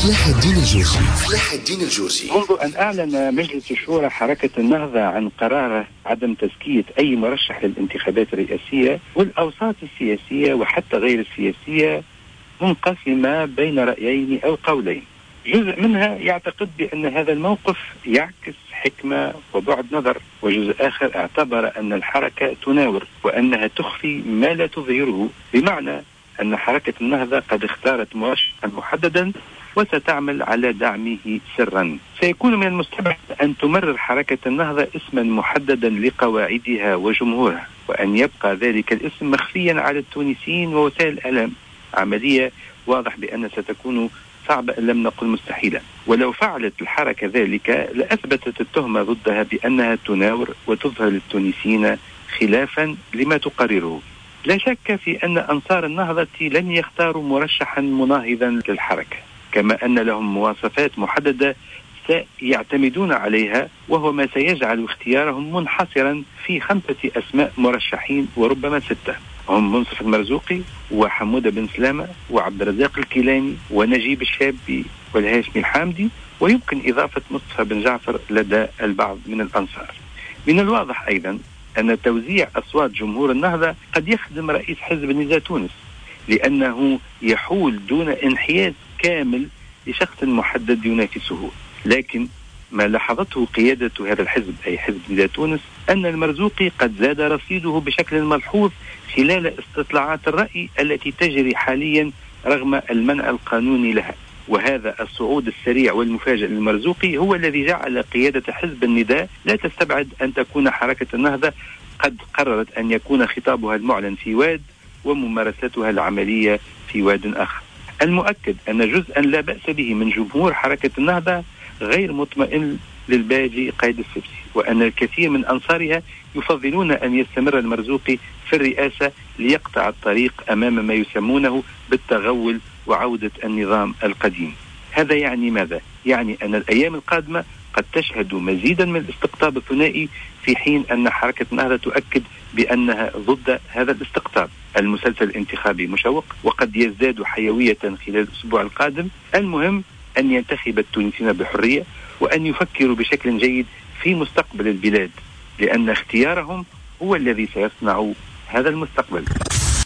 فلاح الدين الجوزي. منذ أن أعلن مجلس الشورى حركة النهضة عن قراره عدم تزكية أي مرشح للانتخابات الرئاسية، والأوساط السياسية وحتى غير السياسية منقسمة بين رأيين أو قولين. جزء منها يعتقد بأن هذا الموقف يعكس حكمة وبعد نظر، وجزء آخر اعتبر أن الحركة تناور وأنها تخفي ما لا تظهره، بمعنى أن حركة النهضة قد اختارت مرشحا محددا وستعمل على دعمه سرا. سيكون من المستبعد أن تمرر حركة النهضة اسما محددا لقواعدها وجمهورها، وأن يبقى ذلك الاسم مخفيا على التونسيين ووسائل الإعلام. عملية واضح بأن ستكون صعبة إن لم نقل مستحيلة، ولو فعلت الحركة ذلك لأثبتت التهمة ضدها بأنها تناور وتظهر للتونسيين خلافا لما تقرره. لا شك في أن أنصار النهضة لن يختاروا مرشحا مناهضا للحركة، كما أن لهم مواصفات محددة سيعتمدون عليها، وهو ما سيجعل اختيارهم منحصرا في 5 أسماء مرشحين وربما 6، هم منصف المرزوقي وحمودة بن سلامة وعبد الرزاق الكيلاني ونجيب الشابي والهاشمي الحامدي، ويمكن إضافة مصطفى بن جعفر لدى البعض من الأنصار. من الواضح أيضا أن توزيع أصوات جمهور النهضة قد يخدم رئيس حزب النزاع تونس، لأنه يحول دون انحياز كامل لشخص محدد ينافسه. لكن ما لاحظته قيادة هذا الحزب أي حزب نزاع تونس أن المرزوقي قد زاد رصيده بشكل ملحوظ خلال استطلاعات الرأي التي تجري حاليا رغم المنع القانوني لها، وهذا الصعود السريع والمفاجئ للمرزوقي هو الذي جعل قيادة حزب النداء لا تستبعد أن تكون حركة النهضة قد قررت أن يكون خطابها المعلن في واد وممارستها العملية في واد آخر. المؤكد أن جزءا لا بأس به من جمهور حركة النهضة غير مطمئن للباجي قيد السبسي، وأن الكثير من أنصارها يفضلون أن يستمر المرزوقي في الرئاسة ليقطع الطريق أمام ما يسمونه بالتغول وعودة النظام القديم. هذا يعني ماذا؟ يعني أن الأيام القادمة قد تشهد مزيدا من الاستقطاب الثنائي، في حين أن حركة النهضة تؤكد بأنها ضد هذا الاستقطاب. المسلسل الانتخابي مشوق وقد يزداد حيوية خلال الأسبوع القادم. المهم أن ينتخب التونسيين بحرية وأن يفكروا بشكل جيد في مستقبل البلاد، لأن اختيارهم هو الذي سيصنع هذا المستقبل.